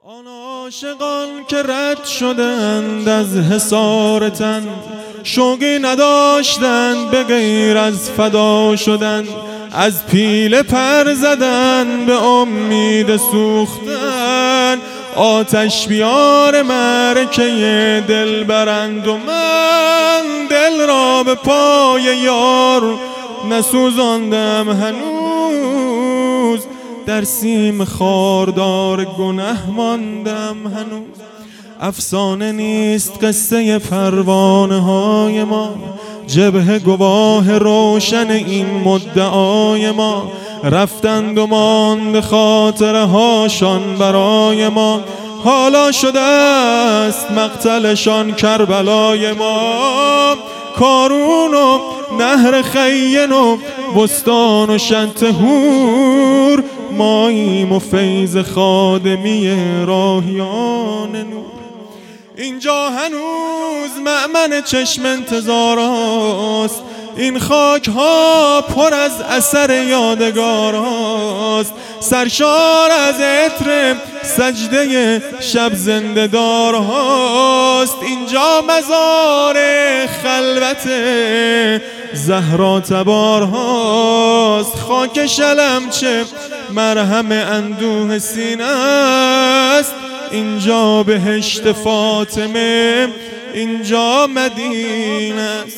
آن عاشقان که رد شدند از حصار تن، شوقی نداشتند به غیر از فدا شدن، از پیله پر زدن به امید سوختن، آتش بیار معرکه دل برند و من دل را به پای یار نسوزاندم هنوز، در سیم خاردار گنه ماندم هنوز. افسانه نیست قصه پروانه های ما، جبهه گواه روشن این مدعای ما، رفتند و ماند خاطره هاشان برای ما، حالا شده است مقتلشان کربلای ما. کارون و نهر خین و بستان و شط هور، ماییم و فیض خادمی راهیان نور. اینجا هنوز مأمن چشم انتظار است، این خاک ها پر از اثر یادگار است، سرشار از عطر سجده شب زنده دار هاست. اینجا مزار خلوت زهرا تبار هاست، خاک شلم چه مرهم اندوه سینه است. اینجا بهشت فاطمه، اینجا مدینه است.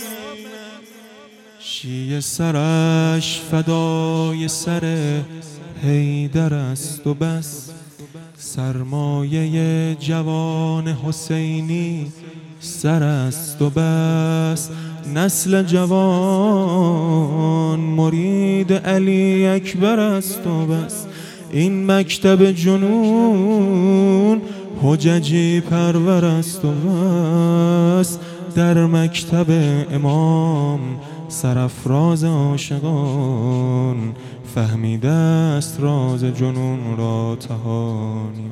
شیعه سرش فدای سر حیدر است و بس، سرمایه جوان حسینی سر است و بس، نسل جوان مرید علی اکبر است و بس. این مکتب جنون حججی پرور است و بس، در مکتب امام سرافراز عاشقان فهمیده است راز جنون را تهانی.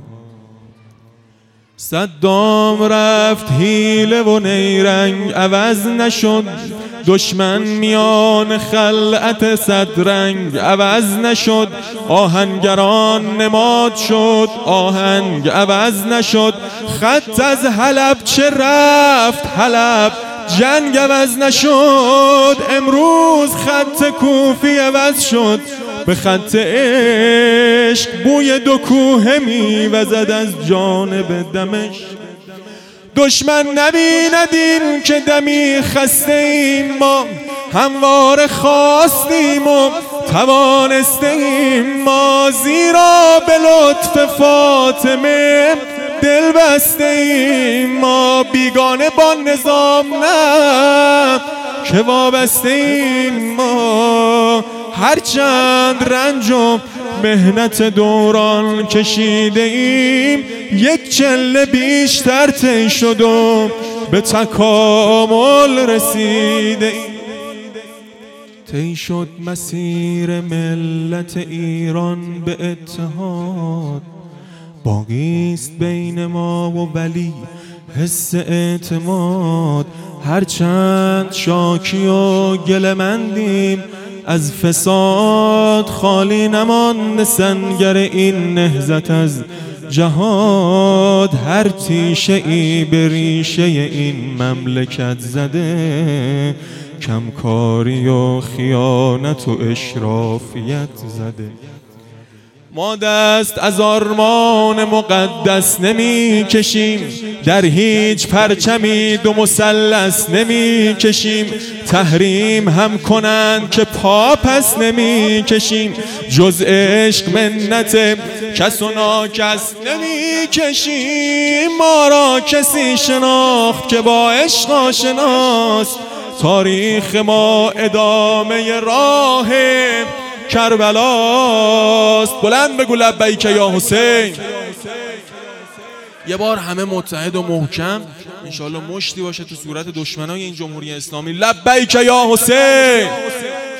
صدام رفت حیله و نیرنگ عوض نشد، دشمن میان خلعت صد رنگ عوض نشد، آهنگران نماد شد آهنگ عوض نشد، خط از حلب چه رفت حلب جنگ عوض نشد، امروز خط کوفی عوض شد به خط عشق، بوی دو کوه میوزد از جانب دمشق. دشمن نبیند این که دمی خسته ایم ما، همواره خواستیم و توانسته ایم ما، زیرا به لطف فاطمه دل بسته ایم ما، بیگانه با نظام نه که وابسته ایم ما. هرچند رنج و مهنت دوران کشیده ایم، یک چله بیشتر طی شد و به تکامل رسیده ایم. طی شد مسیر ملت ایران به اتحاد، باقیست بین ما و ولی حس اعتماد. هرچند شاکی و گله‌مندیم از فساد، خالی نماند سنگر این نهضت از جهاد. هر تیشه ای به ریشه این مملکت زده، کمکاری و خیانت و اشرافیت زده. ما دست از آرمان مقدس نمی کشیم، در هیچ پرچمی دو مثلث نمی کشیم، تحریم هم کنند که پا پس نمی کشیم، جز عشق منت کس و ناکس نمی کشیم. ما را کسی شناخت که با عشق آشناست، تاریخ ما ادامه راه کربلاست. بلند بگو لبیک یا حسین. یه بار همه متحد و محکم، انشالله مشتی باشه تو صورت دشمنای این جمهوری اسلامی. لبیک یا حسین.